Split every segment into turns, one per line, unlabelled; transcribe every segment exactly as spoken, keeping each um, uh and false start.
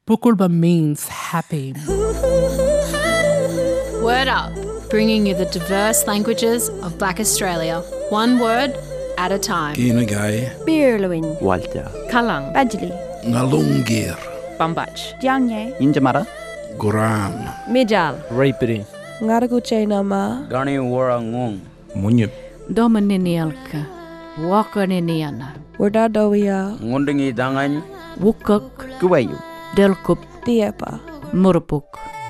Pukulba means happy.
Word Up, bringing you the diverse languages of Black Australia, one word at a time.
Kinagay,
Birluin,
Walter,
Kalang, Badjali,
Ngalungir,
Bambach, Jiangye,
Injamara,
Guram,
Mijal,
Raipiri,
Ngaraguche Nama,
Gani Warangong,
Munyip,
Domaninialka, Wakaniniana,
Wardadowia,
Ngundingi Dangan,
Wukuk,
Kuwayu,
Delkup,
Diepa,
Murupuk.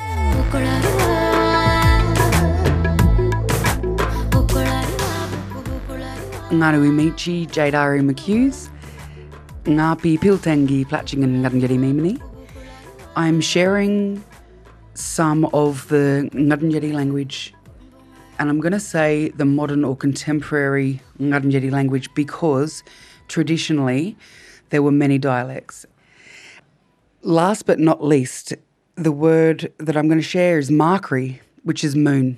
Ngaruwi Michi, Jadari McHughes, Ngapi Piltangi, Platchingan Ngadangeri Mimini. I'm sharing some of the Ngadangeri language, and I'm going to say the modern or contemporary Ngadangeri language because traditionally there were many dialects. Last but not least, the word that I'm going to share is Markri, which is moon.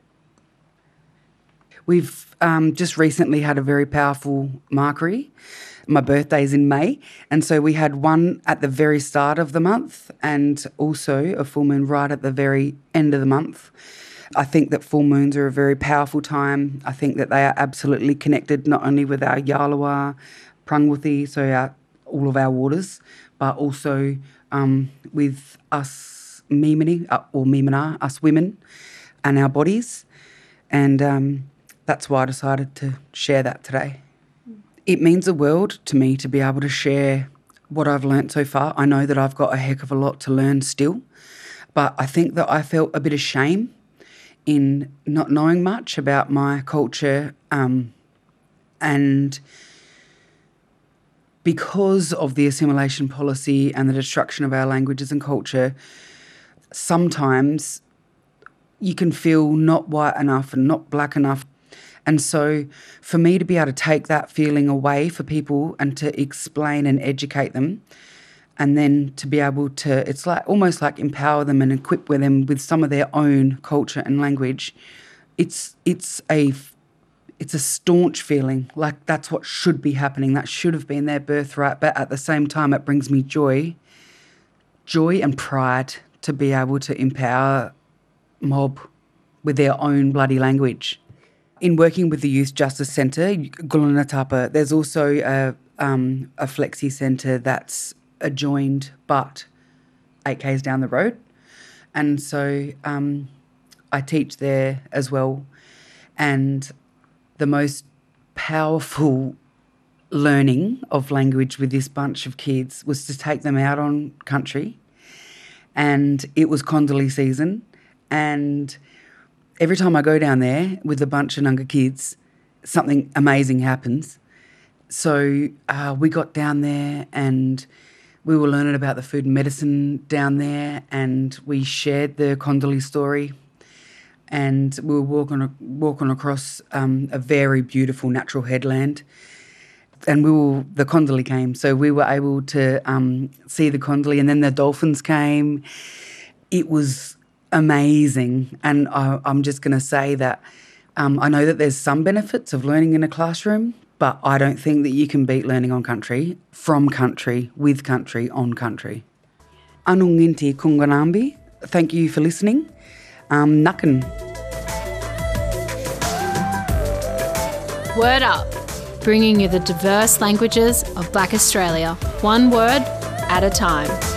We've um, just recently had a very powerful Markri. My birthday's in May, and so we had one at the very start of the month and also a full moon right at the very end of the month. I think that full moons are a very powerful time. I think that they are absolutely connected not only with our Yalawa, Prangwuthi, so our, all of our waters, but also um, with us Mimini, uh, or Mimina, us women, and our bodies. And um, that's why I decided to share that today. It means the world to me to be able to share what I've learnt so far. I know that I've got a heck of a lot to learn still, but I think that I felt a bit of shame in not knowing much about my culture, um, and because of the assimilation policy and the destruction of our languages and culture, sometimes you can feel not white enough and not black enough. And so for me to be able to take that feeling away for people and to explain and educate them, and then to be able to, it's like almost like empower them and equip with them with some of their own culture and language, it's it's a it's a staunch feeling, like that's what should be happening. That should have been their birthright. But at the same time, it brings me joy, joy and pride to be able to empower mob with their own bloody language. In working with the Youth Justice Centre, Gulunatapa, there's also a, um, a flexi centre that's adjoined but eight kays down the road. And so um, I teach there as well. And the most powerful learning of language with this bunch of kids was to take them out on country. And it was Kondali season. And every time I go down there with a bunch of Nunga kids, something amazing happens. So uh, we got down there and we were learning about the food and medicine down there, and we shared the Kondali story. And we were walking walking across um, a very beautiful natural headland. And we were, the Kondali came, so we were able to um, see the Kondali, and then the dolphins came. It was amazing. And I, I'm just going to say that um, I know that there's some benefits of learning in a classroom, but I don't think that you can beat learning on country, from country, with country, on country. Anunginti Kunganambi, thank you for listening. Um, Nakan.
Word Up, bringing you the diverse languages of Black Australia, one word at a time.